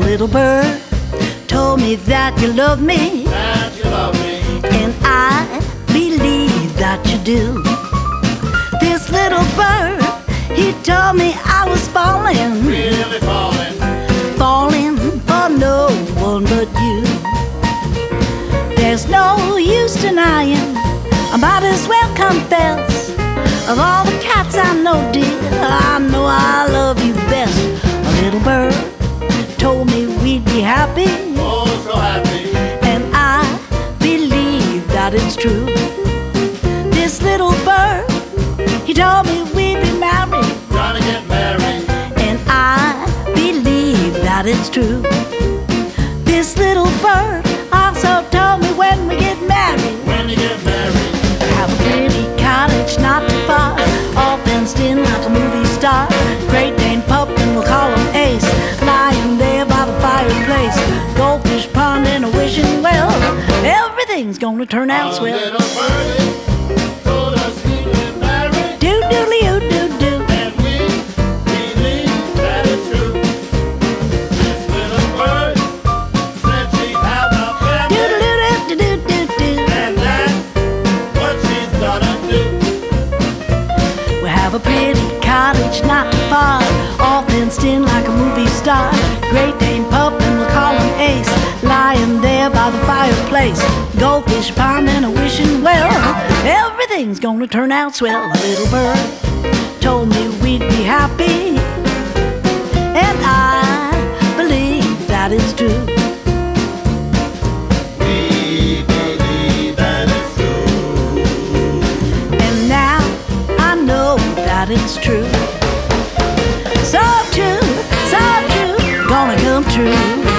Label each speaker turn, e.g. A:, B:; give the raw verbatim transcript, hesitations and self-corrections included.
A: little bird told me that you love me,
B: that you love me,
A: and I believe that you do. This little bird, he told me I was falling,
B: really falling,
A: falling for no one but you. There's no use denying, I might as well confess. Of all the cats I know, dear, I know I love you best. A little bird told me we'd be happy,
B: oh so happy,
A: and I believe that it's true. This little bird, he told me we'd be married,
B: trying to get married,
A: and I believe that it's true. This little bird also told me when we get married,
B: when you get married,
A: have a pretty cottage not too far, all fenced in like a movie star. Great Dane pup and we'll call him Ace, lying there by the fireplace. Goldfish pond and a wishing well, everything's gonna turn out
B: a
A: swell.
B: little birdie told us we'd get married,
A: Do doodly oo doo doo.
B: and we believe that it's true. This little bird said she'd have a family,
A: Doodle doo doo doo doo doo.
B: and that's what she's gonna do.
A: We have a pretty cottage not too far, all fenced in like a movie star. Great Dane pup and we'll call him Ace, lying there by the fireplace. Goldfish pond and a wishing well, everything's gonna turn out swell. A little bird told me we'd be happy, and I believe that it's true.
B: We believe that it's true.
A: And now I know that it's true. So true, so true, gonna come true.